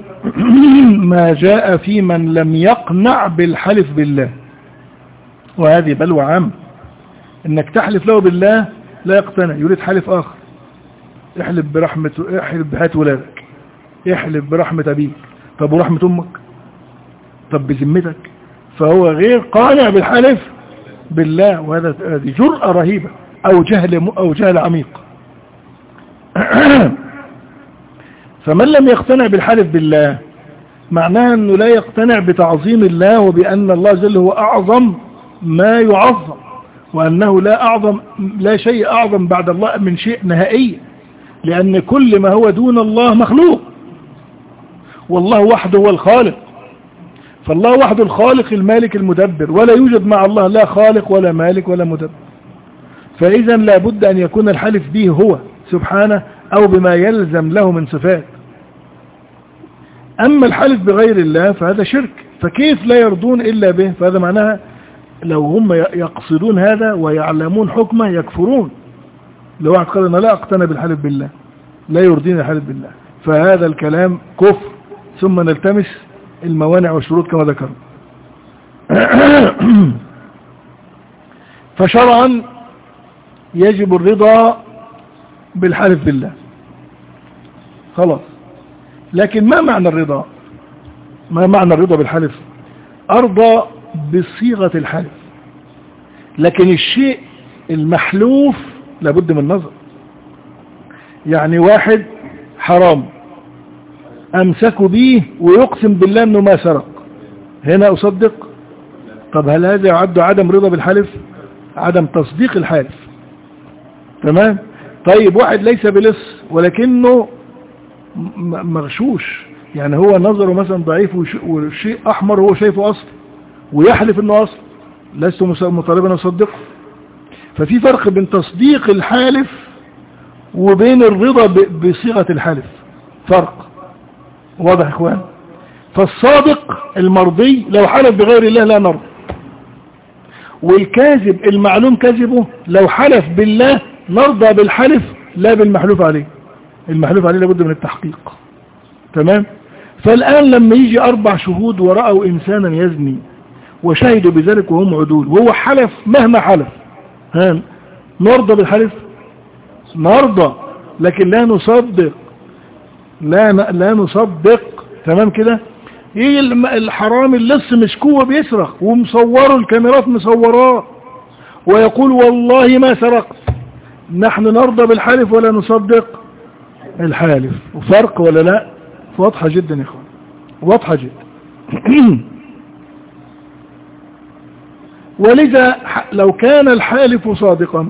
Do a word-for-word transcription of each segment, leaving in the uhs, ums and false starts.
ما جاء في من لم يقنع بالحلف بالله، وهذه بلوى عام، انك تحلف له بالله لا يقتنع، يريد حلف اخر. احلف برحمة، احلف بحياة ولادك، احلف برحمة ابيك، طب ورحمة امك، طب بذمتك، فهو غير قانع بالحلف بالله، وهذا هذه جرأة رهيبة او جهل او جهل عميق. فمن لم يقتنع بالحلف بالله معناه انه لا يقتنع بتعظيم الله، وبان الله جل هو اعظم ما يعظم، وانه لا اعظم لا شيء اعظم بعد الله من شيء نهائي، لان كل ما هو دون الله مخلوق، والله وحده هو الخالق. فالله وحده الخالق المالك المدبر، ولا يوجد مع الله لا خالق ولا مالك ولا مدبر. فاذا لا بد ان يكون الحلف به هو سبحانه او بما يلزم له من صفات. اما الحلف بغير الله فهذا شرك، فكيف لا يرضون الا به؟ فهذا معناها لو هم يقصدون هذا ويعلمون حكمه يكفرون. لو واحد قال انا لا اقتنع بالحلف بالله، لا يرضيني الحلف بالله، فهذا الكلام كفر. ثم نلتمس الموانع والشروط كما ذكرنا. فشرعا يجب الرضا بالحلف بالله، خلاص. لكن ما معنى الرضا؟ ما معنى الرضا بالحلف؟ أرضى بصيغة الحلف، لكن الشيء المحلوف لابد من نظر. يعني واحد حرام أمسكوا به ويقسم بالله أنه ما سرق، هنا أصدق؟ طب هل هذا يعد عدم رضا بالحلف؟ عدم تصديق الحالف، تمام؟ طيب واحد ليس بلص ولكنه مغشوش، يعني هو نظره مثلا ضعيف والشيء أحمر هو شايفه أصل ويحلف أنه أصل، لست مطالبا أصدقه. ففي فرق بين تصديق الحالف وبين الرضا بصيغة الحلف، فرق واضح يا اخوان؟ فالصادق المرضي لو حلف بغير الله لا نرضى، والكاذب المعلوم كذبه لو حلف بالله نرضى بالحلف لا بالمحلوف عليه. المحلوف عليه لابد من التحقيق، تمام؟ فالآن لما يجي أربع شهود ورأوا إنسانا يزني وشهدوا بذلك وهم عدول، وهو حلف مهما حلف، ها نرضى بالحلف؟ نرضى، لكن لا نصدق، لا لا نصدق، تمام كده؟ يجي الحرام اللص مسكوه بيسرق ومصوره، الكاميرات مصوراه ويقول والله ما سرقت، نحن نرضى بالحلف ولا نصدق الحالف. وفرق ولا لا؟ واضحة جدا يا اخوان، واضحة جدا. ولذا لو كان الحالف صادقا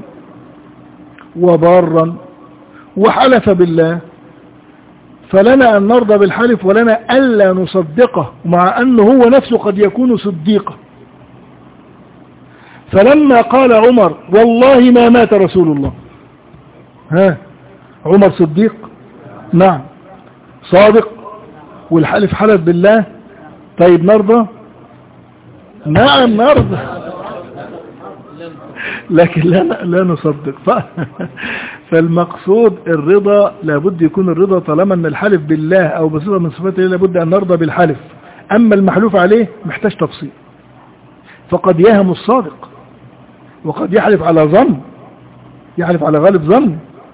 وبارا وحلف بالله فلنا أن نرضى بالحلف ولنا ألا نصدقه، مع أنه هو نفسه قد يكون صديقا. فلما قال عمر والله ما مات رسول الله، ها عمر صديق؟ نعم صادق، والحلف حلف بالله، طيب نرضى؟ نعم نرضى، لكن لا لا نصدق. ف... فالمقصود الرضا، لابد يكون الرضا طالما ان الحلف بالله او بصفه من صفات الله لابد ان نرضى بالحلف. اما المحلوف عليه محتاج تفصيل، فقد يهم الصادق وقد يحلف على ظن، يحلف على غالب ظن،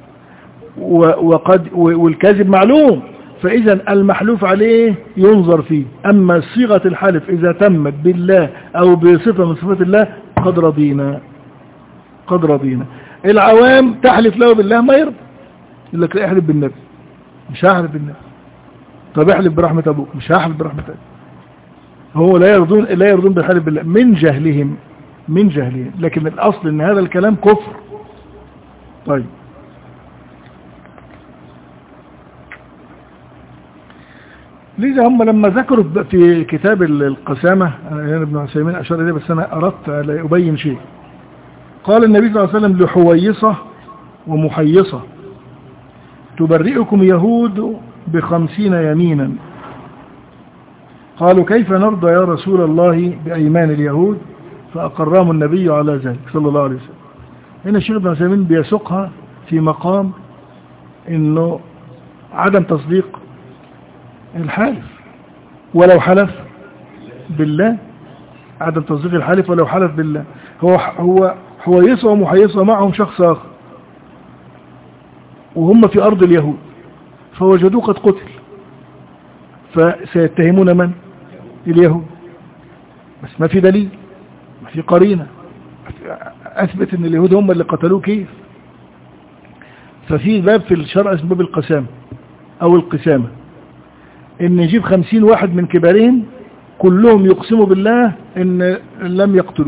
وقد والكاذب معلوم. فاذا المحلوف عليه ينظر فيه، اما صيغه الحلف اذا تمت بالله او بصفه من صفات الله قد رضينا، قد رضينا. العوام تحلف له بالله ما يرضى، يقول لك لا احلف بالنبي، مش هحلف بالنبي. طب احلف برحمة ابوك، مش هحلف برحمة ابوك. هو لا يرضون لا يرضون بالحلف بالله من جهلهم، من جهلهم، لكن الاصل ان هذا الكلام كفر. طيب لذا هم لما ذكروا في كتاب القسامة، يعني ابن عثيمين اشار اليه بس انا اردت ابين شيء. قال النبي صلى الله عليه وسلم لحويصة ومحيصة تبرئكم يهود بخمسين يمينا. قالوا كيف نرضى يا رسول الله بأيمان اليهود؟ فأقرهم النبي على ذلك صلى الله عليه وسلم. هنا الشيخ ابن عثيمين بيسوقها في مقام انه عدم تصديق الحالف ولو حلف بالله، عدم تصديق الحالف ولو حلف بالله. هو هو حويصة ومحيصة معهم شخص آخر وهم في أرض اليهود، فوجدوه قد قتل، فسيتهمون من؟ اليهود، بس ما في دليل، ما في قرينة أثبت أن اليهود هم اللي قتلوه. كيف؟ ففي باب في الشرع اسمه باب القسامة أو القسامة، إن نجيب خمسين واحد من كبارهم كلهم يقسموا بالله إن لم يقتلوه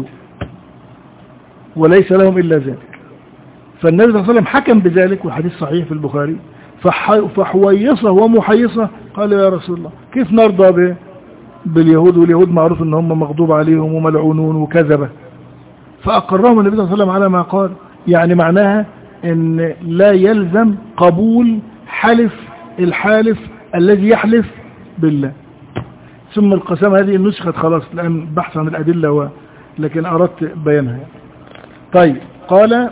وليس لهم إلا ذلك. فالنبي صلى الله عليه وسلم حكم بذلك، والحديث صحيح في البخاري. فحويصة ومحيصة قال يا رسول الله كيف نرضى باليهود، واليهود معروف ان هم مغضوب عليهم وملعونون وكذبة. فأقرهم النبي صلى الله عليه وسلم على ما قال، يعني معناها ان لا يلزم قبول حلف الحالف الذي يحلف بالله. ثم القسامة هذه نسخت خلاص الآن بحث عن الأدلة و... لكن أردت بيانها. طيب، قال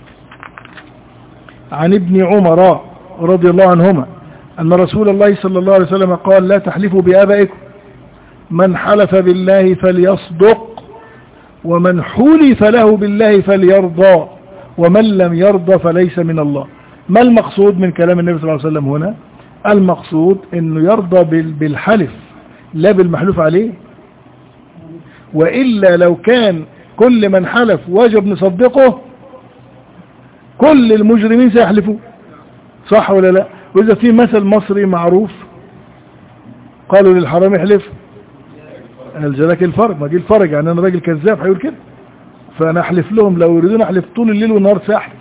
عن ابن عمر رضي الله عنهما أن رسول الله صلى الله عليه وسلم قال لا تحلفوا بآبائكم، من حلف بالله فليصدق، ومن حلف له بالله فليرضى، ومن لم يرضى فليس من الله. ما المقصود من كلام النبي صلى الله عليه وسلم هنا؟ المقصود أنه يرضى بالحلف لا بالمحلوف عليه، وإلا لو كان كل من حلف واجب نصدقه كل المجرمين سيحلفوا، صح ولا لا؟ وإذا في مثل مصري معروف قالوا للحرام احلف الجلاك الفرج، ما دي الفرج يعني أنا راجل كذاب هيقول كده، فأنا أحلف لهم لو يريدون أحلف طول الليل والنهار ساحلف.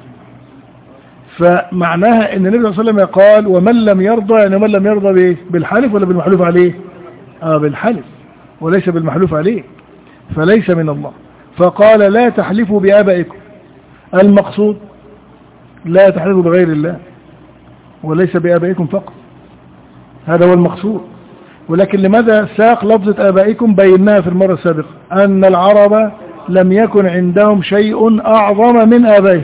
فمعناها أن النبي صلى الله عليه وسلم قال ومن لم يرضى، يعني من لم يرضى بإيه؟ بالحلف ولا بالمحلوف عليه؟ آه بالحلف وليس بالمحلوف عليه، فليس من الله. فقال لا تحلفوا بآبائكم، المقصود لا تحلفوا بغير الله وليس بآبائكم فقط، هذا هو المقصود. ولكن لماذا ساق لفظة آبائكم؟ بيناها في المرة السابقة أن العرب لم يكن عندهم شيء أعظم من آبائهم،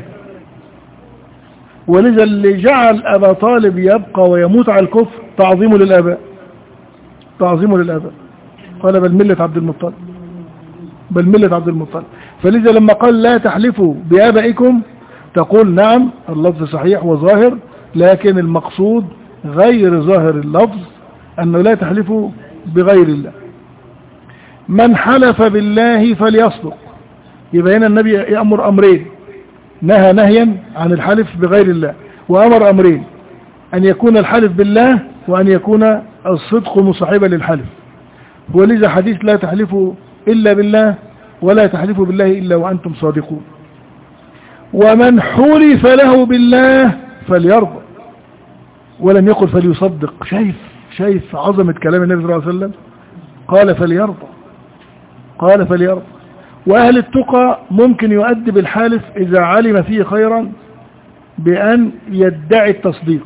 ولذا اللي جعل أبا طالب يبقى ويموت على الكفر تعظيمه للآباء، تعظيمه للآباء. قال بل ملة عبد المطلب، بل ملة عبد المطلب. فلذا لما قال لا تحلفوا بآبائكم تقول نعم اللفظ صحيح وظاهر، لكن المقصود غير ظاهر اللفظ، أنه لا تحلفوا بغير الله. من حلف بالله فليصدق، يبقى هنا النبي يأمر أمرين، نهى نهيا عن الحلف بغير الله، وأمر أمرين، أن يكون الحلف بالله وأن يكون الصدق مصاحبا للحلف. ولذا حديث لا تحلفوا إلا بالله ولا تحلفوا بالله إلا وأنتم صادقون. ومن حلف له بالله فليرضى، ولم يقل فليصدق. شايف شايف عظمة كلام النبي صلى الله عليه وسلم؟ قال فليرضى، قال فليرضى. وأهل التقى ممكن يؤدب الحالف إذا علم فيه خيرا بأن يدعي التصديق.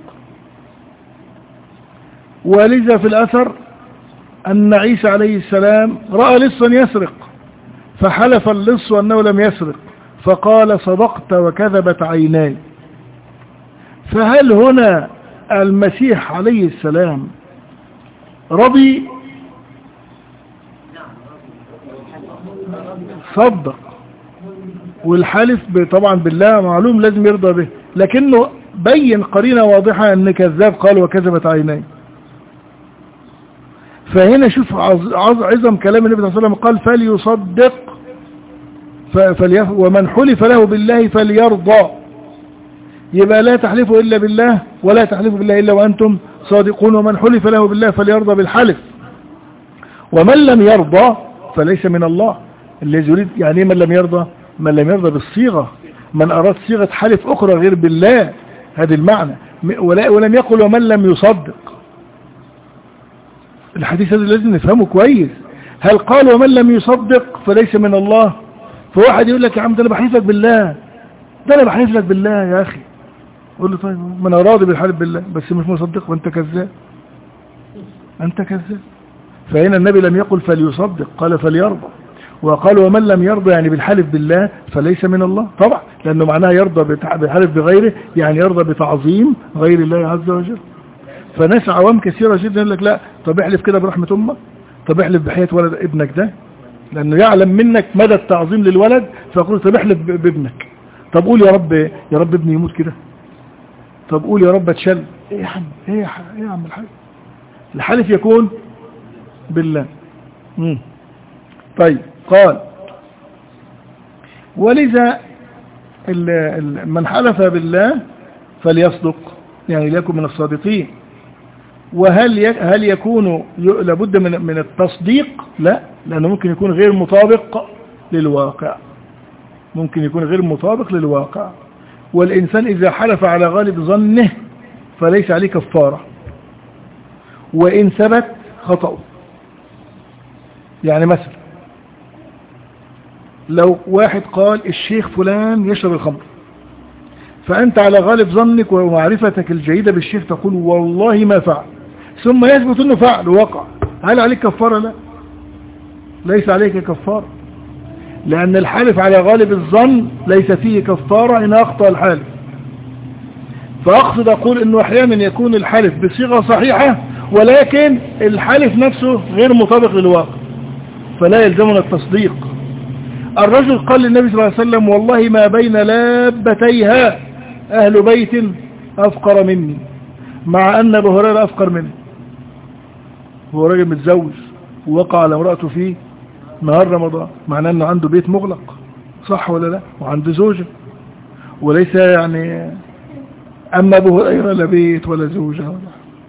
ولذا في الأثر أن عيسى عليه السلام رأى لصا يسرق فحلف اللص أنه لم يسرق، فقال صدقت وكذبت عيناي. فهل هنا المسيح عليه السلام رضي؟ صدق، والحلف طبعا بالله معلوم لازم يرضى به، لكنه بين قرينة واضحة أن كذاب قال وكذبت عيناي. فهنا شوف عظم كلام النبي صلى الله عليه وسلم، قال فليصدق فليف ومن حلف له بالله فليرضى. يبقى لا تحلفوا إلا بالله ولا تحلفوا بالله إلا وأنتم صادقون. ومن حلف له بالله فليرضى بالحلف، ومن لم يرضى فليس من الله. الذي يريد يعني من لم يرضى، من لم يرضى بالصيغة، من أراد صيغة حلف أخرى غير بالله، هذا المعنى. ولم يقل ومن لم يصدق. الحديث هذا لازم نفهمه كويس. هل قال ومن لم يصدق فليس من الله؟ فواحد يقول لك يا عم ده انا بحلف لك بالله، ده انا بحلف لك بالله يا اخي، قول له طيب ما انا راضي بالحلف بالله بس مش مصدق، وانت كذاب، انت كذاب. فهنا النبي لم يقل فليصدق، قال فليرضى. وقال ومن لم يرضى يعني بالحلف بالله فليس من الله طبعا، لانه معناه يرضى بالحلف بغيره، يعني يرضى بتعظيم غير الله عز وجل. فناس عوام كثيرة جدا يقول لك لا طب احلف كده برحمة امك، طب احلف بحياة ولد ابنك ده، لانه يعلم منك مدى التعظيم للولد، فيقول طب احلف بابنك، طب قول يا رب يا رب ابني يموت كده، طب قول يا رب اتشل. ايه يا عم ايه يا, إيه يا عم الحاج؟ الحلف يكون بالله. مم. طيب قال ولذا من حلف بالله فليصدق، يعني ليكن من الصادقين. وهل هل يكون لابد من من التصديق؟ لا، لأنه ممكن يكون غير مطابق للواقع، ممكن يكون غير مطابق للواقع. والإنسان إذا حلف على غالب ظنه فليس عليه كفارة، وإن ثبت خطأ. يعني مثلا لو واحد قال الشيخ فلان يشرب الخمر، فأنت على غالب ظنك ومعرفتك الجيدة بالشيخ تقول والله ما فعل، ثم يثبت أنه فعل ووقع، هل عليك كفارة؟ لا، ليس عليك كفارة، لأن الحالف على غالب الظن ليس فيه كفارة إن أخطأ الحالف. فأقصد أقول أنه أحيانا يكون الحلف بصيغة صحيحة ولكن الحلف نفسه غير مطابق للواقع، فلا يلزمنا التصديق. الرجل قال للنبي صلى الله عليه وسلم والله ما بين لابتيها أهل بيت أفقر مني، مع أن أبو هريرة أفقر منه. هو راجل متزوج ووقع على امرأته في نهار رمضان، معناه أنه عنده بيت مغلق، صح ولا لا؟ وعنده زوجة، وليس يعني أما أبو هريرة لا بيت ولا زوجة ولا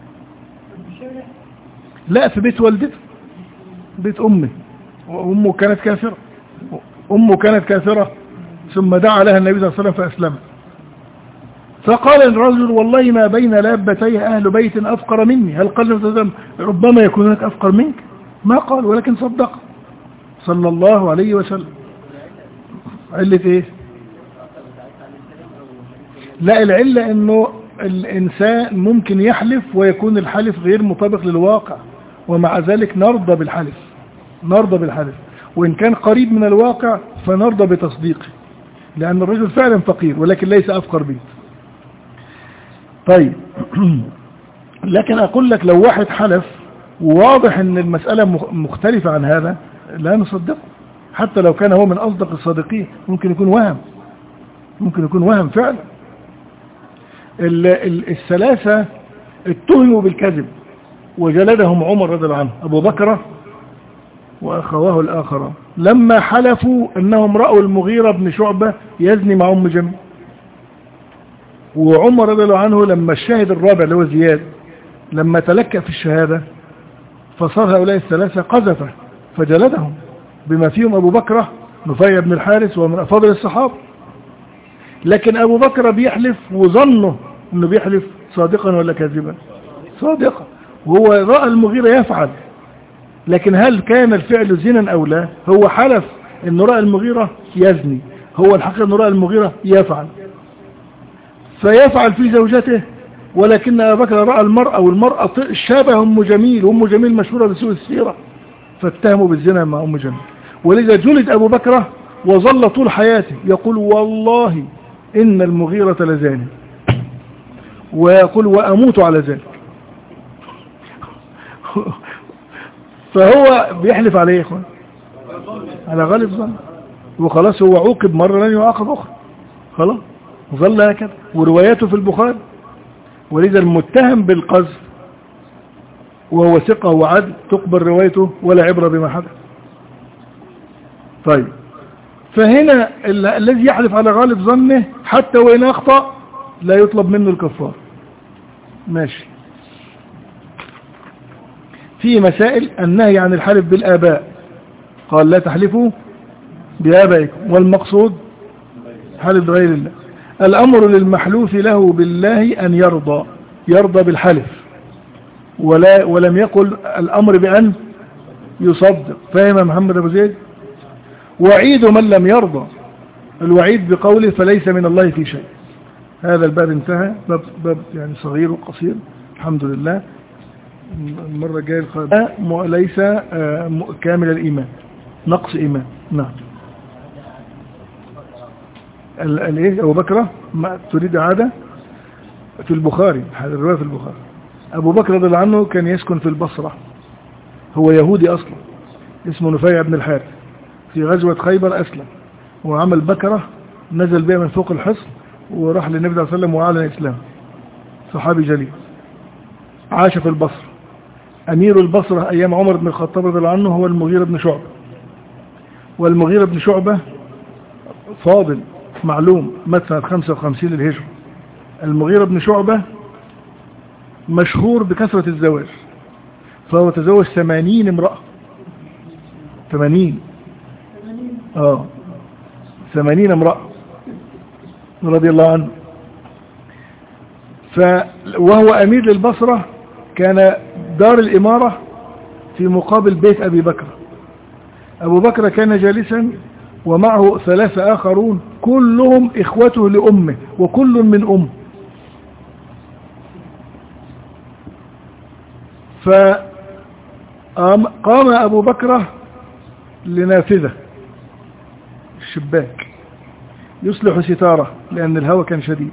لا، في بيت والدته، بيت أمه، وأمه كانت كافرة، أمه كانت كافرة ثم دعا لها النبي صلى الله عليه وسلم فأسلمت. فقال الرجل والله ما بين لابتيه أهل بيت أفقر مني، هل قال النبي صلى الله عليه وسلم ربما يكون هناك أفقر منك؟ ما قال، ولكن صدق صلى الله عليه وسلم. علة إيه؟ لا، العلة أنه الإنسان ممكن يحلف ويكون الحلف غير مطابق للواقع، ومع ذلك نرضى بالحلف، نرضى بالحلف، وإن كان قريب من الواقع فنرضى بتصديقه، لأن الرجل فعلا فقير ولكن ليس أفقر بيت. طيب لكن أقول لك لو واحد حلف وواضح أن المسألة مختلفة عن هذا لا نصدقه، حتى لو كان هو من أصدق الصادقين، ممكن يكون وهم، ممكن يكون وهم فعلا. الثلاثة اتهموا بالكذب وجلدهم عمر رضي الله عنه، أبو بكر وأخواه الآخر، لما حلفوا أنهم رأوا المغيرة بن شعبة يزني مع أم جميل. وعمر رضي الله عنه لما الشاهد الرابع اللي هو زياد لما تلكأ في الشهادة فصار هؤلاء الثلاثة قذفة فجلدهم، بما فيهم أبو بكر نفيع بن الحارث ومن أفاضل الصحابة. لكن أبو بكر بيحلف وظنه أنه بيحلف صادقا ولا كاذبا؟ صادقا، وهو رأى المغيرة يفعل، لكن هل كان الفعل زنا أو لا؟ هو حلف أنه رأى المغيرة يزني، هو الحقيقة أنه رأى المغيرة يفعل، فيفعل في زوجته، ولكن أبو بكر رأى المرأة، والمرأة شابه أم جميل، وأم جميل مشهورة بسوء السيرة، فاتهموا بالزنا مع أم جميل. ولذا جلد أبو بكر وظل طول حياته يقول والله إن المغيرة لزاني، ويقول وأموت على ذلك. فهو بيحلف عليه يا اخوان على غالب ظن، وخلاص هو عوقب مرة لن يعاقب أخرى، خلاص ظل هكذا، ورواياته في البخاري. ولذا المتهم بالقذف وهو ثقة وعدل تقبل روايته ولا عبرة بما حدث. طيب فهنا الذي يحلف على غالب ظنه حتى وإن أخطأ لا يطلب منه الكفار. ماشي. في مسائل النهي عن الحلف بالآباء، قال لا تحلفوا بآبائكم، والمقصود حلف بغير الله. الأمر للمحلوف له بالله أن يرضى، يرضى بالحلف، ولا ولم يقل الأمر بأن يصدق. فهم محمد أبو زيد؟ وعيد من لم يرضى، الوعيد بقوله فليس من الله في شيء. هذا الباب انتهى، باب, باب يعني صغير وقصير الحمد لله. المرة الجاية القادمة ليس كامل الإيمان، نقص إيمان. نعم. الايه أبو بكر ما تريد عادة في البخاري، الرواية في البخاري. أبو بكر رضي الله عنه كان يسكن في البصرة، هو يهودي أصلا اسمه نفيع بن الحارث. في غزوة خيبر أسلم وعمل بكرة نزل بها من فوق الحصن وراح للنبي صلى الله عليه وسلم وأعلن الإسلام، صحابي جليل. عاش في البصرة. أمير البصرة أيام عمر بن الخطاب رضي الله عنه هو المغيرة بن شعبة، والمغيرة بن شعبة فاضل معلوم مات سنة خمسة وخمسين للهجرة. المغيرة بن شعبة مشهور بكثرة الزواج، فهو تزوج ثمانين امرأة. ثمانين اه ثمانين امرأة رضي الله عنه. ف وهو أمير للبصرة، كان دار الإمارة في مقابل بيت أبي بكر. أبو بكر كان جالسا ومعه ثلاثة آخرون كلهم إخوته لأمه وكل من أم. فقام أبو بكر لنافذة الشباك يصلح ستارة لأن الهواء كان شديد،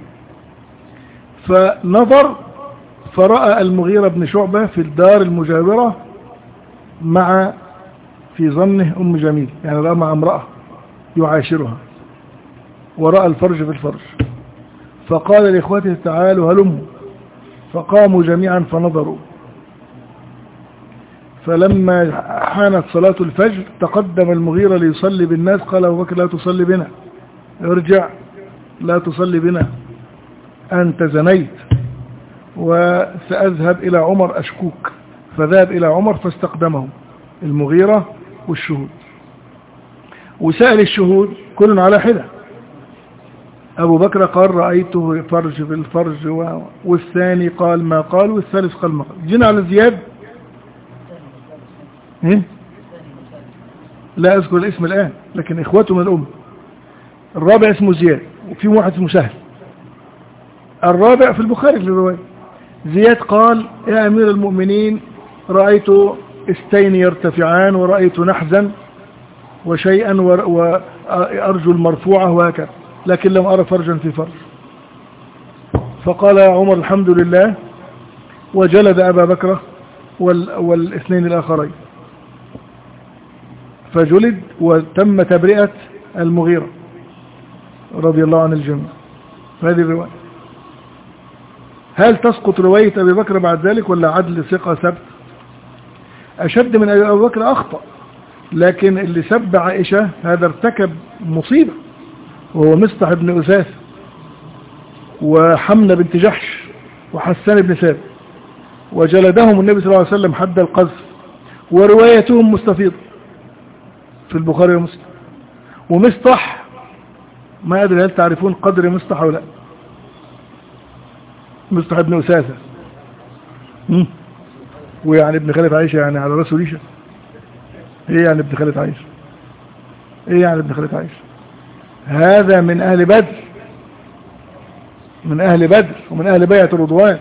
فنظر فرأى المغيرة بن شعبة في الدار المجاورة مع في ظنه أم جميل، يعني رأى مع امرأة يعاشرها ورأى الفرج في الفرج، فقال لإخوته تعالوا هلموا، فقاموا جميعا فنظروا. فلما حانت صلاة الفجر تقدم المغيرة ليصلي بالناس، قال أبو بكر لا تصلي بنا، ارجع لا تصلي بنا، أنت زنيت وسأذهب إلى عمر أشكوك. فذهب إلى عمر فاستقدمه المغيرة والشهود، وسأل الشهود كل على حدة. أبو بكر قال رأيته فرج في الفرج، والثاني قال ما قال، والثالث قال ما قال. جينا على زياد، إيه؟ لا أذكر الاسم الآن لكن إخوته من الأم. الرابع اسمه زياد، وفي واحد اسمه سهل. الرابع في البخاري في الرواية. زياد قال يا أمير المؤمنين رأيت استين يرتفعان ورأيت نحزا وشيئا وأرجو المرفوعة وهكذا، لكن لم أرى فرجا في فرج. فقال يا عمر الحمد لله، وجلد أبا بكر والاثنين الآخرين، فجلد وتم تبرئة المغيرة رضي الله عن الجميع. هذه الرواية. هل تسقط رواية أبي بكر بعد ذلك ولا عدل ثقة ثبت؟ أشد من أبي بكر أخطأ، لكن اللي سب عائشة هذا ارتكب مصيبة، وهو مصطح بن أساس وحمنة بنت جحش وحسان بن ثابت، وجلدهم النبي صلى الله عليه وسلم حد القذف، وروايتهم مستفيضة في البخاري ومسلم. ومصطح ما أدري هل تعرفون قدر مصطح أو لا؟ مصطح بن أساسة ويعني ابن خالة عائشة، يعني على رأسه ريشة. ايه يعني ابن خالة عائشة؟ ايه يعني ابن خالة عائشة؟ هذا من أهل بدر، من أهل بدر ومن أهل بيعة الرضوان،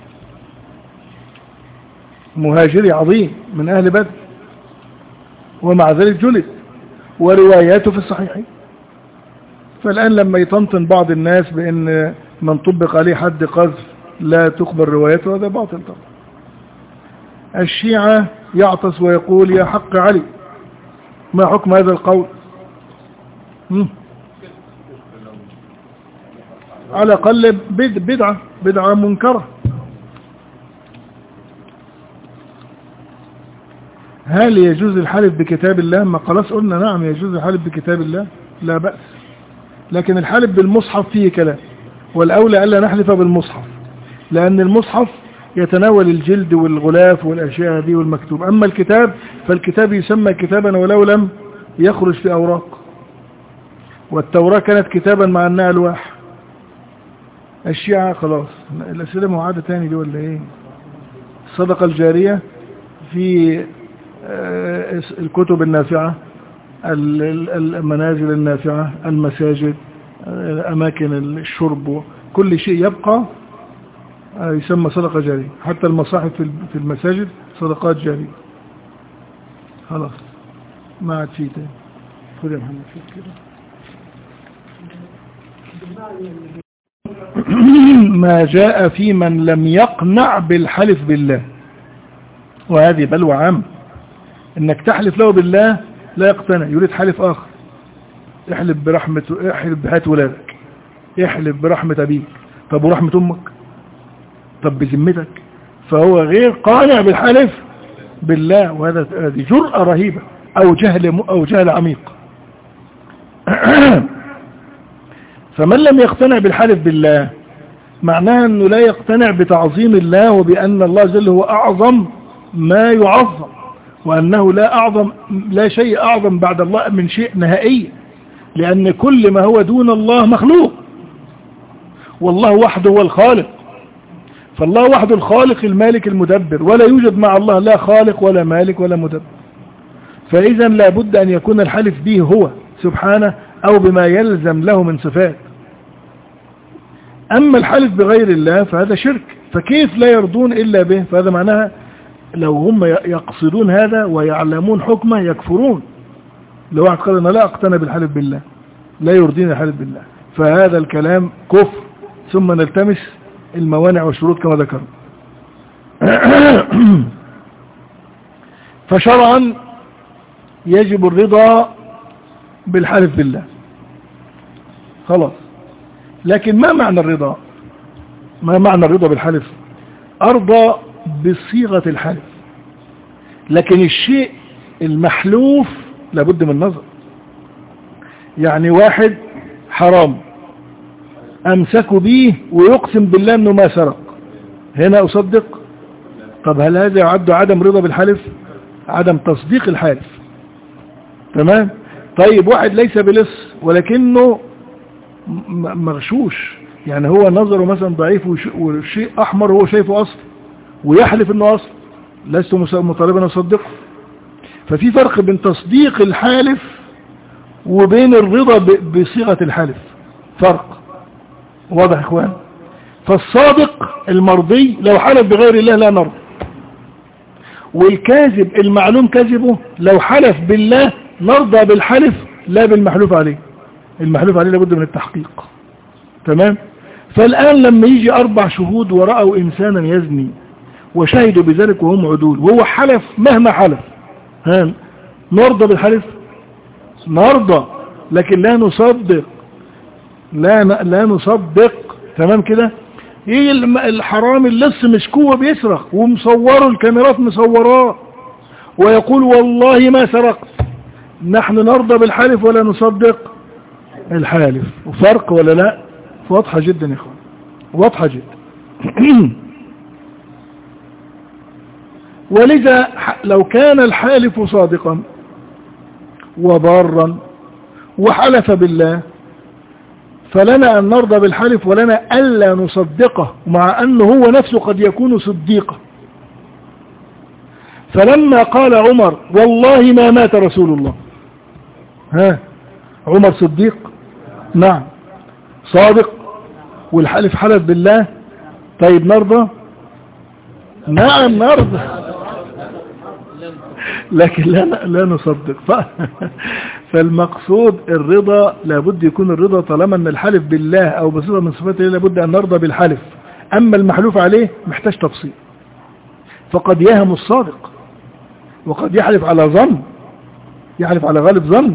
مهاجري عظيم من أهل بدر، ومع ذلك جلد ورواياته في الصحيحين. فالآن لما يطنطن بعض الناس بأن من طبق عليه حد قذف لا تقبل روايته، هذا باطل طبعا. الشيعة يعطس ويقول يا حق علي، ما حكم هذا القول؟ مم. على الأقل بدعة بدعة منكرة. هل يجوز الحلف بكتاب الله؟ ما خلاص قلنا نعم يجوز الحلف بكتاب الله لا بأس، لكن الحلف بالمصحف فيه كلام، والأولى ألا نحلف بالمصحف، لأن المصحف يتناول الجلد والغلاف والأشياء هذه والمكتوب. أما الكتاب فالكتاب يسمى كتابا ولو لم يخرج في أوراق، والتوراة كانت كتابا مع أنها ألواح. الشيعة خلاص الأسئلة معادة تاني دي ولا إيه؟ الصدقة الجارية في الكتب النافعة، المنازل النافعة، المساجد، أماكن الشرب، كل شيء يبقى يسمى صدقة جارية. حتى المصاحف في المساجد صدقات جارية. خلاص ما عاد فيه تاني. خذ يا محمد كده. ما جاء في من لم يقنع بالحلف بالله، وهذه بلوى عام، انك تحلف له بالله لا يقتنع، يريد حلف اخر، احلف برحمة، احلف بحياة ولادك، احلف برحمة ابيك، طب ورحمة امك، طب بذمتك، فهو غير قانع بالحلف بالله، وهذا هذه جرأة رهيبة او جهل او جهل عميق. فمن لم يقتنع بالحلف بالله معناه انه لا يقتنع بتعظيم الله، وبان الله جل هو اعظم ما يعظم، وانه لا اعظم لا شيء اعظم بعد الله من شيء نهائي، لان كل ما هو دون الله مخلوق، والله وحده هو الخالق، فالله وحده الخالق المالك المدبر، ولا يوجد مع الله لا خالق ولا مالك ولا مدبر. فاذا لا بد ان يكون الحلف به هو سبحانه او بما يلزم له من صفات. اما الحلف بغير الله فهذا شرك، فكيف لا يرضون الا به؟ فهذا معناها لو هم يقصدون هذا ويعلمون حكمه يكفرون. لو واحد قال انا لا اقتنع بالحلف بالله، لا يرضيني الحلف بالله، فهذا الكلام كفر. ثم نلتمس الموانع والشروط كما ذكرنا. فشرعا يجب الرضا بالحلف بالله، خلاص. لكن ما معنى الرضا؟ ما معنى الرضا بالحلف؟ أرضى بصيغة الحلف، لكن الشيء المحلوف لابد من نظر. يعني واحد حرام أمسكوا به ويقسم بالله أنه ما سرق، هنا أصدق؟ طب هل هذا يعد عدم رضا بالحلف؟ عدم تصديق الحالف، تمام؟ طيب واحد ليس بلص ولكنه مغشوش، يعني هو نظره مثلا ضعيف والشيء أحمر هو شايفه أصل ويحلف أنه أصل، لست مطالبا أصدقه. ففي فرق بين تصديق الحالف وبين الرضا بصيغة الحلف، فرق واضح يا اخوان؟ فالصادق المرضي لو حلف بغير الله لا نرضى، والكاذب المعلوم كذبه لو حلف بالله نرضى بالحلف لا بالمحلوف عليه. المحلوف عليه لابد من التحقيق، تمام؟ فالآن لما يجي أربع شهود ورأوا إنسانا يزني وشهدوا بذلك وهم عدول، وهو حلف مهما حلف، ها نرضى بالحلف؟ نرضى، لكن لا نصدق، لا لا نصدق، تمام كده؟ يجي الحرام اللص مسكوه بيسرق ومصوره، الكاميرات مصوراه ويقول والله ما سرقت، نحن نرضى بالحلف ولا نصدق الحالف. وفرق ولا لا؟ واضحة جدا يا اخوان، واضحة جدا. ولذا لو كان الحالف صادقا وبارا وحلف بالله فلنا أن نرضى بالحلف ولنا ألا نصدقه، مع أنه هو نفسه قد يكون صديقا. فلما قال عمر والله ما مات رسول الله، ها عمر صديق؟ نعم صادق، والحلف حلف بالله، طيب نرضى؟ نعم نرضى، لكن لا لا نصدق. فالمقصود الرضا، لابد يكون الرضا طالما ان الحلف بالله او بصفه من صفات الله لابد ان نرضى بالحلف. اما المحلوف عليه محتاج تفصيل، فقد يهم الصادق وقد يحلف على ظن، يحلف على غالب ظن،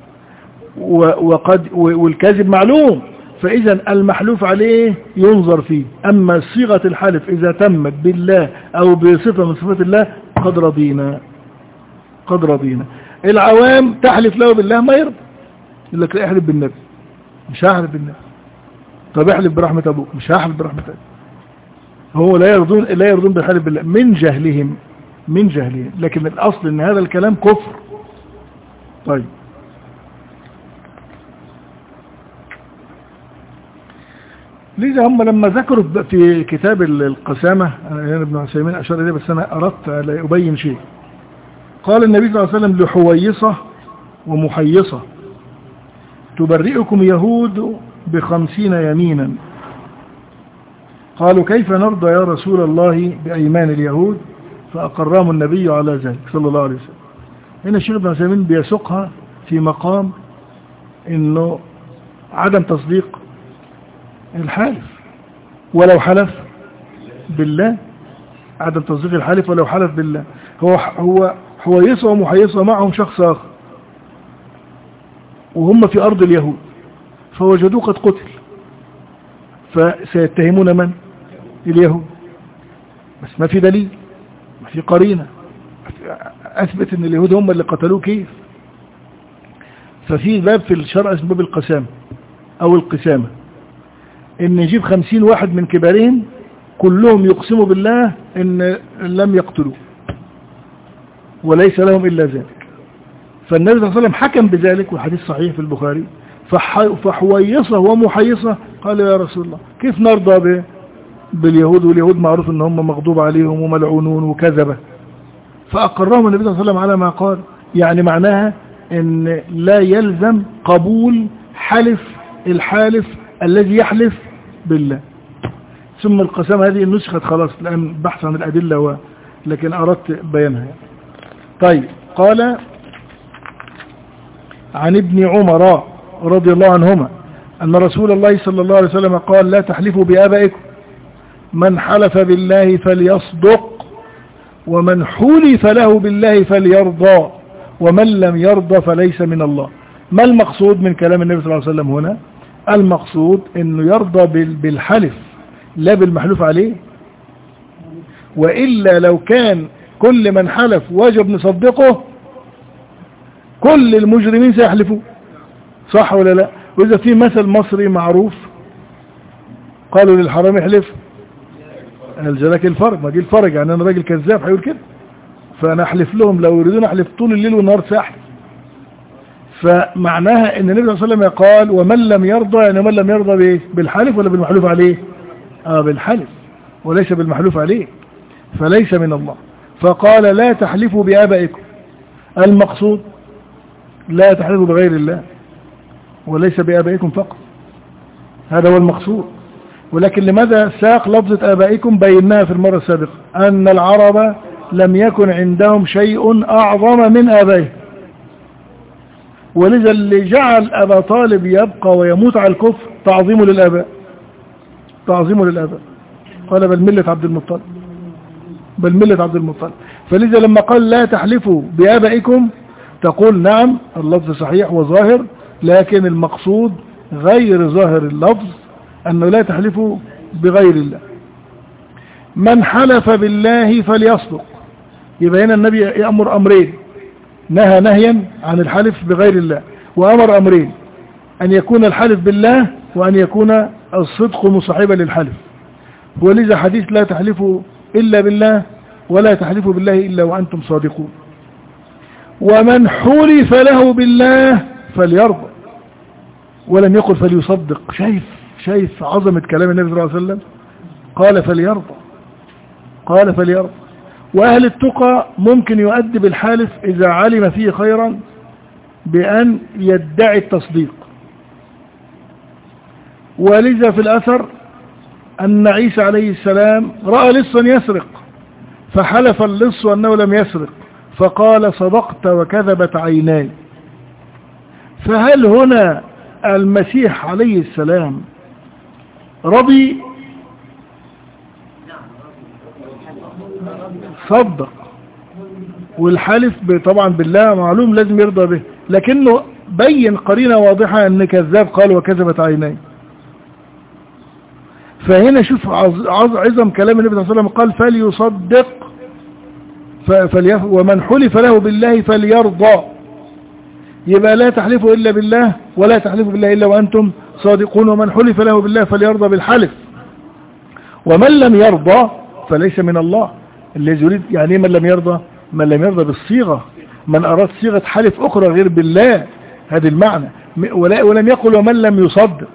وقد والكاذب معلوم، فاذا المحلوف عليه ينظر فيه. اما صيغه الحلف اذا تمت بالله او بصفه من صفات الله قد رضينا، قد رضينا. العوام تحلف له بالله ما يرضى، يقول لك لا احلف بالنبي، مش هحلف بالنبي. طب احلف برحمة ابوك، مش هحلف برحمة ابوك. هو لا يرضون لا يرضون بالحلف بالله من جهلهم، من جهلهم، لكن الاصل ان هذا الكلام كفر. طيب لذا هم لما ذكروا في كتاب القسامة، يعني ابن عثيمين اشار اليه بس انا اردت ابين شيء. قال النبي صلى الله عليه وسلم لحويصة ومحيصة تبرئكم يهود بخمسين يمينا. قالوا كيف نرضى يا رسول الله بأيمان اليهود؟ فأقرهم النبي على ذلك صلى الله عليه وسلم. هنا الشيخ ابن عثيمين بيسوقها في مقام انه عدم تصديق الحالف، ولو حلف بالله، عدم تصديق الحلف ولو حلف بالله. هو هو حويصة ومحيصة معهم شخص آخر وهم في أرض اليهود، فوجدوه قد قتل، فسيتهمون من؟ اليهود، بس ما في دليل، ما في قرينة أثبت أن اليهود هم اللي قتلوه. كيف؟ ففي باب في الشرع اسمه باب القسامة أو القسامة، إن نجيب خمسين واحد من كبارهم كلهم يقسموا بالله إن لم يقتلوا وليس لهم إلا ذلك. فالنبي صلى الله عليه وسلم حكم بذلك، والحديث صحيح في البخاري. فحويصة ومحيصة قال يا رسول الله كيف نرضى باليهود، واليهود معروف ان هم مغضوب عليهم وملعونون وكذبة. فأقرهم النبي صلى الله عليه وسلم على ما قال، يعني معناها ان لا يلزم قبول حلف الحالف الذي يحلف بالله. ثم القسامة هذه نسخت خلاص الآن بحث عن الأدلة و... لكن أردت بيانها. طيب، قال عن ابن عمر رضي الله عنهما أن رسول الله صلى الله عليه وسلم قال لا تحلفوا بآبائكم، من حلف بالله فليصدق، ومن حلف له بالله فليرضى، ومن لم يرضى فليس من الله. ما المقصود من كلام النبي صلى الله عليه وسلم هنا؟ المقصود أنه يرضى بالحلف لا بالمحلوف عليه، وإلا لو كان كل من حلف واجب نصدقه كل المجرمين سيحلفوا، صح ولا لا؟ وإذا في مثل مصري معروف قالوا للحرام احلف الجلاك الفرج، ما دي الفرج يعني أنا راجل كذاب هيقول كده، فأنا أحلف لهم لو يريدون أحلف طول الليل والنهار ساحلف. فمعناها أن النبي صلى الله عليه وسلم قال ومن لم يرضى، يعني من لم يرضى بإيه؟ بالحلف ولا بالمحلوف عليه؟ آه بالحلف وليس بالمحلوف عليه، فليس من الله. فقال لا تحلفوا بآبائكم، المقصود لا تحلفوا بغير الله وليس بآبائكم فقط، هذا هو المقصود. ولكن لماذا ساق لفظة آبائكم؟ بيناها في المرة السابقة أن العرب لم يكن عندهم شيء أعظم من آبائهم، ولذا اللي جعل أبا طالب يبقى ويموت على الكفر تعظيمه للآباء، تعظيمه للآباء. قال بل ملة عبد المطلب، بل ملة عبد المطلب. فلذا لما قال لا تحلفوا بآبائكم تقول نعم اللفظ صحيح وظاهر، لكن المقصود غير ظاهر اللفظ، أنه لا تحلفوا بغير الله. من حلف بالله فليصدق، يبقى هنا النبي يأمر أمرين، نهى نهيا عن الحلف بغير الله، وأمر أمرين، أن يكون الحلف بالله وأن يكون الصدق مصاحبا للحلف. ولذا حديث لا تحلفوا إلا بالله ولا تحلفوا بالله إلا وأنتم صادقون. ومن حلف له بالله فليرضى، ولم يقل فليصدق. شايف شايف عظمة كلام النبي صلى الله عليه وسلم؟ قال فليرضى، قال فليرضى. وأهل التقى ممكن يؤدب الحالف إذا علم فيه خيرا بأن يدعي التصديق. ولذا في الأثر أن عيسى عليه السلام رأى لصا يسرق فحلف اللص أنه لم يسرق، فقال صدقت وكذبت عيناي. فهل هنا المسيح عليه السلام رضي؟ صدق، والحلف طبعا بالله معلوم لازم يرضى به، لكنه بين قرينة واضحة أن كذاب قال وكذبت عيناي. فهنا شوف عظم كلام النبي صلى الله عليه وسلم، قال فليصدق فليف ومن حلف له بالله فليرضى. يبقى لا تحلفوا إلا بالله ولا تحلفوا بالله إلا وأنتم صادقون. ومن حلف له بالله فليرضى بالحلف، ومن لم يرضى فليس من الله. الذي يريد يعني من لم يرضى، من لم يرضى بالصيغة، من أراد صيغة حلف أخرى غير بالله، هذا المعنى. ولم يقل ومن لم يصدق.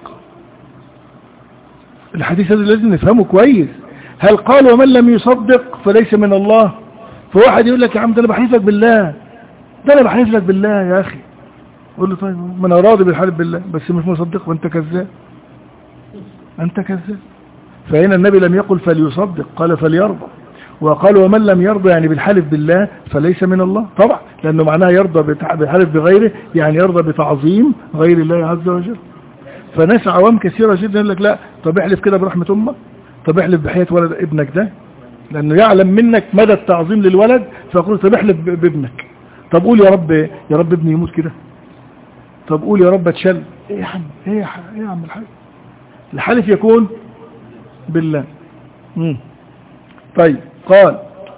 الحديث هذا لازم نفهمه كويس. هل قال ومن لم يصدق فليس من الله؟ فواحد يقول لك يا عم ده انا بحلف لك بالله، ده انا بحلف لك بالله يا اخي، قول له طيب ما انا راضي بالحلف بالله بس مش مصدق، وانت كذاب، انت كذاب. فهنا النبي لم يقل فليصدق، قال فليرضى. وقال ومن لم يرضى يعني بالحلف بالله فليس من الله طبعا، لانه معناه يرضى بالحلف بغيره، يعني يرضى بتعظيم غير الله عز وجل. فناس عوام كثيرة جدا يقول لك لا طب احلف كده برحمة امك، طب احلف بحياة ولد ابنك ده، لأنه يعلم منك مدى التعظيم للولد، فيقول طب احلف بابنك. طب قول يا رب، يا رب ابني يموت كده. طب قول يا رب اتشل. ايه يا عم، ايه يا, إيه يا عم الحاج؟ الحلف يكون بالله. مم. طيب قال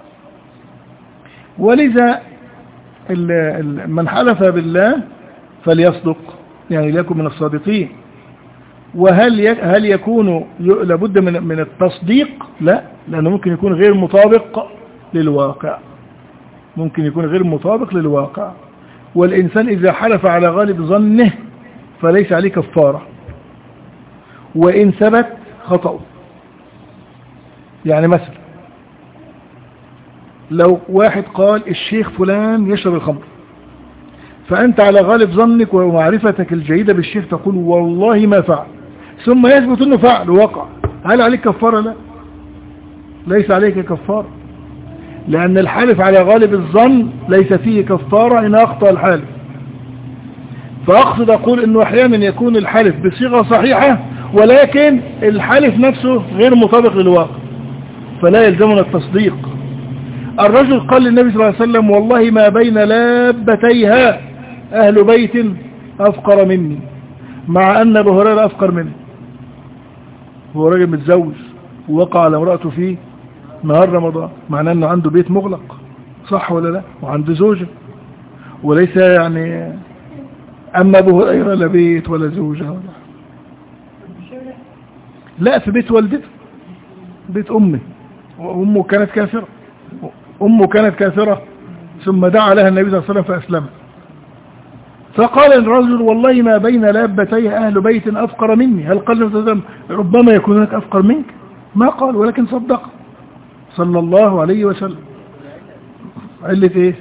ولذا من حلف بالله فليصدق، يعني ليكن من الصادقين. وهل هل يكون لابد من من التصديق؟ لا، لأنه ممكن يكون غير مطابق للواقع، ممكن يكون غير مطابق للواقع. والإنسان إذا حلف على غالب ظنه فليس عليه كفارة، وإن ثبت خطأ. يعني مثلا لو واحد قال الشيخ فلان يشرب الخمر، فأنت على غالب ظنك ومعرفتك الجيدة بالشيخ تقول والله ما فعل، ثم يثبت أنه فعل ووقع، هل عليك كفارة؟ لا، ليس عليك كفارة، لأن الحالف على غالب الظن ليس فيه كفارة إن أخطأ الحالف. فأقصد أقول أنه أحيانا يكون الحلف بصيغة صحيحة ولكن الحلف نفسه غير مطابق للواقع، فلا يلزمنا التصديق. الرجل قال للنبي صلى الله عليه وسلم والله ما بين لابتيها أهل بيت أفقر مني، مع أن أبو هريرة أفقر منه. هو راجل متزوج ووقع على امرأته في نهار رمضان، معناه أنه عنده بيت مغلق، صح ولا لا؟ وعنده زوجة، وليس يعني أما أبو هريرة لا بيت ولا زوجة ولا لا، في بيت والدته، بيت أمه، وأمه كانت كافرة، أمه كانت كافرة ثم دعا لها النبي صلى الله عليه وسلم فأسلمت. فقال الرجل والله ما بين لابتيه أهل بيت أفقر مني، هل قال النبي صلى الله عليه وسلم ربما يكون هناك أفقر منك؟ ما قال، ولكن صدق صلى الله عليه وسلم. علة إيه؟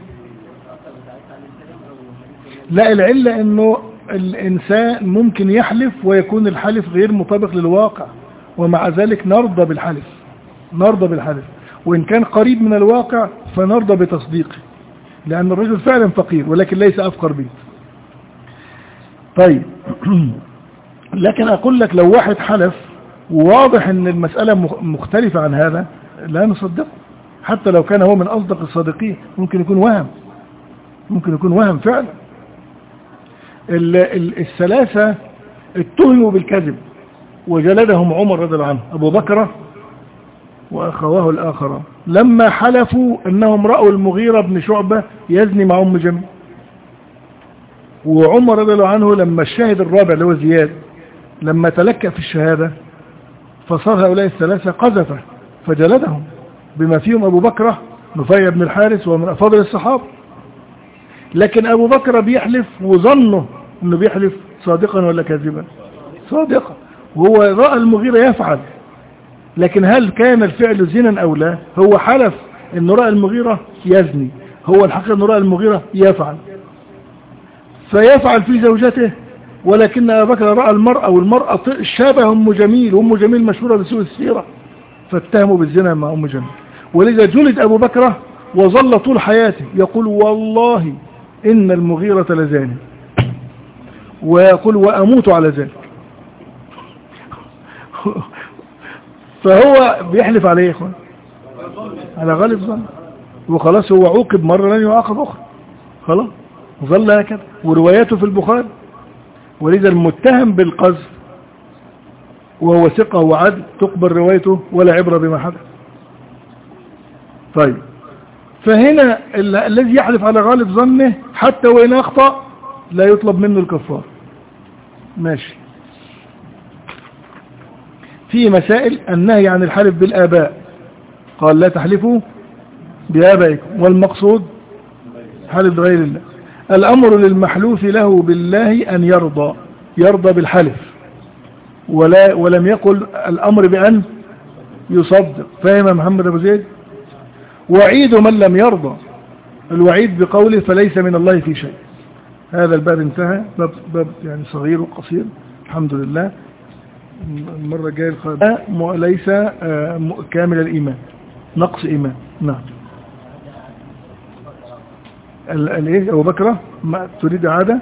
لا، العلة إنه الإنسان ممكن يحلف ويكون الحلف غير مطابق للواقع، ومع ذلك نرضى بالحلف، نرضى بالحلف، وإن كان قريب من الواقع فنرضى بتصديقه، لأن الرجل فعلا فقير ولكن ليس أفقر بيت. طيب لكن أقول لك لو واحد حلف وواضح أن المسألة مختلفة عن هذا لا نصدقه، حتى لو كان هو من أصدق الصادقين، ممكن يكون وهم، ممكن يكون وهم فعلا. الثلاثة اتهموا بالكذب وجلدهم عمر رضي الله عنه، أبو بكر وأخواه الآخر، لما حلفوا أنهم رأوا المغيرة بن شعبة يزني مع أم جميل. وعمر رضي الله عنه لما الشاهد الرابع اللي هو زياد لما تلكأ في الشهادة فصار هؤلاء الثلاثة قذفة فجلدهم، بما فيهم أبو بكر نفيع بن الحارث ومن أفاضل الصحابة. لكن أبو بكر بيحلف وظنه أنه بيحلف صادقا ولا كاذبا؟ صادقا، وهو رأى المغيرة يفعل، لكن هل كان الفعل زنا أو لا؟ هو حلف أنه رأى المغيرة يزني، هو الحقيقة أنه رأى المغيرة يفعل، فيفعل في زوجته، ولكن أبو بكر رأى المرأة والمرأة شابه أم جميل، وأم جميل مشهورة بسوء السيرة، فاتهموا بالزنا مع أم جميل. ولذا جلد أبو بكر وظل طول حياته يقول والله إن المغيرة لزاني، ويقول وأموت على ذلك. فهو بيحلف عليه يا إخوان على غالب ظن، وخلاص هو عوقب مرة لن يعاقب أخرى، خلاص ظل هكذا، ورواياته في البخاري. ولذا المتهم بالقذف وهو ثقة وعدل تقبل روايته ولا عبرة بما حدث. طيب فهنا الذي يحلف على غالب ظنه حتى وإن أخطأ لا يطلب منه الكفار. ماشي. في مسائل النهي عن الحلف بالآباء، قال لا تحلفوا بآبائكم، والمقصود حلف بغير الله. الأمر للمحلوف له بالله أن يرضى، يرضى بالحلف، ولا ولم يقل الأمر بأن يصدق. فهم محمد أبو زيد؟ وعيد من لم يرضى، الوعيد بقوله فليس من الله في شيء. هذا الباب انتهى، باب, باب يعني صغير وقصير الحمد لله. المرة الجاية ليس كامل الإيمان، نقص إيمان. نعم. الايه أبو بكر ما تريد عادة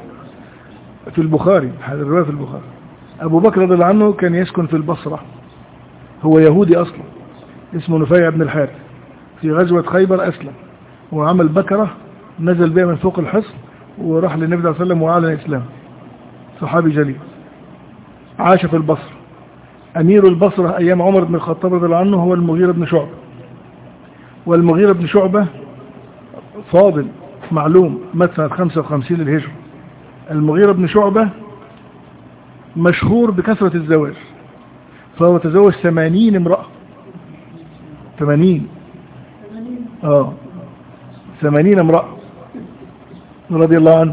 في البخاري، هذا الرواية في البخاري. أبو بكر رضي الله عنه كان يسكن في البصرة، هو يهودي أصلا اسمه نفيع بن الحارث، في غزوة خيبر أسلم وعمل بكرة نزل بها من فوق الحصن وراح للنبي صلى الله عليه وسلم وأعلن الإسلام. صحابي جليل عاش في البصرة. أمير البصرة أيام عمر بن الخطاب رضي الله عنه هو المغيرة بن شعبة، والمغيرة بن شعبة فاضل معلوم مات سنة خمسة وخمسين للهجرة. المغيرة بن شعبة مشهور بكثرة الزواج، فهو تزوج ثمانين امرأة. ثمانين اه ثمانين امرأة رضي الله عنه.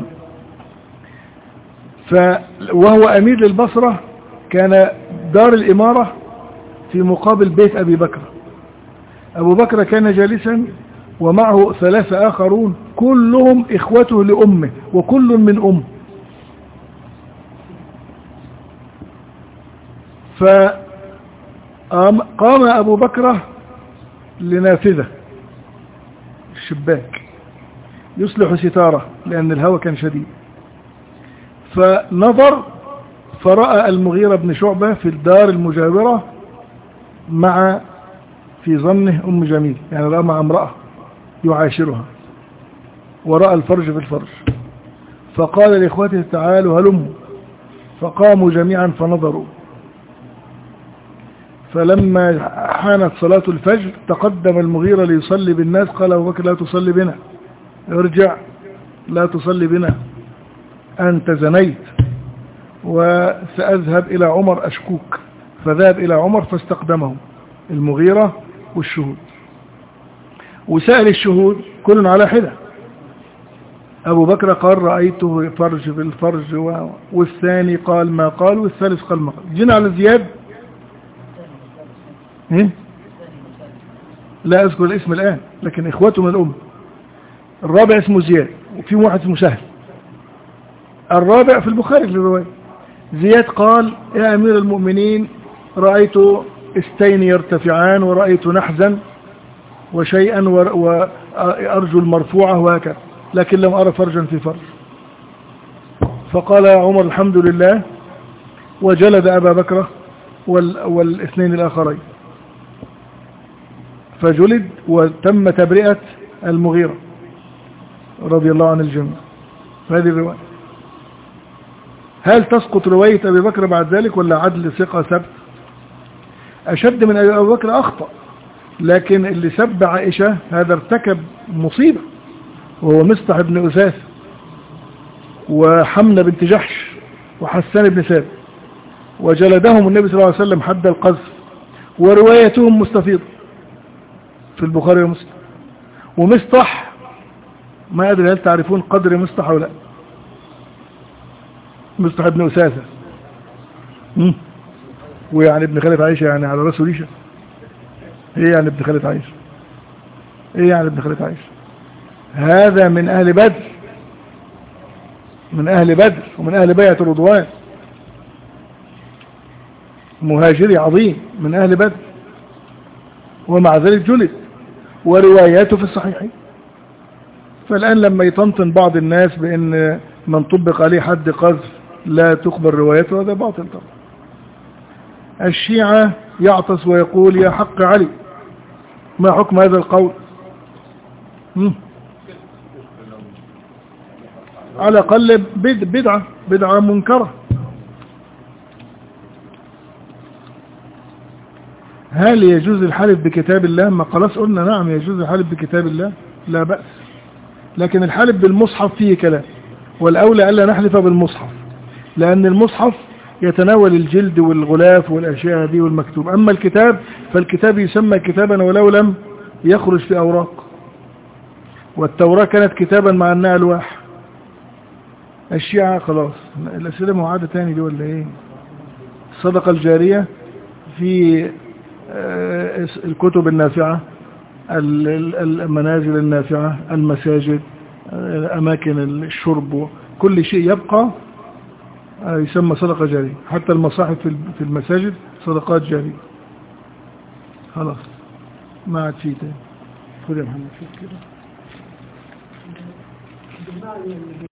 ف وهو أمير للبصرة، كان دار الإمارة في مقابل بيت أبي بكر. أبو بكر كان جالسا ومعه ثلاثة آخرون كلهم إخوته لأمه وكل من أم. فقام أبو بكر لنافذة الشباك يصلح ستارة لأن الهواء كان شديد، فنظر فرأى المغيرة بن شعبة في الدار المجاورة مع في ظنه أم جميل، يعني رأى مع امرأة يعاشرها ورأى الفرج في الفرج، فقال لإخوته تعالوا هلموا، فقاموا جميعا فنظروا. فلما حانت صلاة الفجر تقدم المغيرة ليصلي بالناس، قال أبو بكر لا تصلي بنا، ارجع لا تصلي بنا، أنت زنيت وسأذهب إلى عمر أشكوك. فذهب إلى عمر فاستقدمه المغيرة والشهود، وسأل الشهود كل على حدة. أبو بكر قال رأيته فرج في الفرج، والثاني قال ما قال، والثالث قال ما قال. جينا على زياد إيه؟ لا أذكر الاسم الآن، لكن إخوته من الأم. الرابع اسمه زياد، وفي واحد اسمه سهل. الرابع في البخاري في الرواية. زياد قال يا أمير المؤمنين رأيت استين يرتفعان ورأيت نحزا وشيئا وأرجو المرفوعة وهكذا، لكن لم أرى فرجا في فرج. فقال يا عمر الحمد لله، وجلد أبا بكر والاثنين الآخرين، فجلد وتم تبرئة المغيرة رضي الله عن الجميع. هذه الرواية. هل تسقط رواية أبي بكر بعد ذلك ولا عدل ثقة سبت؟ أشد من أبي بكر أخطأ، لكن اللي سب عائشة هذا ارتكب مصيبة، وهو مصطح بن أساس وحمنة بنت جحش وحسان بن ثابت، وجلدهم النبي صلى الله عليه وسلم حد القذف، وروايتهم مستفيضة في البخاري ومسلم. ومصطح ما أدري هل تعرفون قدر مصطح أو لا؟ مصطح بن أساسة ويعني ابن خالة عائشة، يعني على رأسه ريشة. ايه يعني ابن خالة عائشة؟ ايه يعني ابن خالة عائشة؟ هذا من أهل بدر، من أهل بدر ومن أهل بيعة الرضوان، مهاجري عظيم من أهل بدر، ومع ذلك جلد ورواياته في الصحيحين. فالآن لما يطنطن بعض الناس بأن من طبق عليه حد قذف لا تقبل روايته، هذا باطل طبعا. الشيعة يعطس ويقول يا حق علي، ما حكم هذا القول؟ مم. على الأقل بدعة بدعة منكرة. هل يجوز الحلف بكتاب الله؟ ما خلاص قلنا نعم يجوز الحلف بكتاب الله لا بأس، لكن الحلف بالمصحف فيه كلام، والأولى ألا نحلف بالمصحف، لأن المصحف يتناول الجلد والغلاف والأشياء هذه والمكتوب. أما الكتاب فالكتاب يسمى كتابا ولو لم يخرج في أوراق، والتوراة كانت كتابا مع أنها ألواح. الشيعة خلاص الأسئلة معادة تاني دي ولا إيه؟ الصدقة الجارية في الكتب النافعة، المنازل النافعة، المساجد، أماكن الشرب، كل شيء يبقى يسمى صدقة جارية. حتى المصاحف في المساجد صدقات جارية. خلاص ما عاد فيه تاني. خذ يا محمد كده.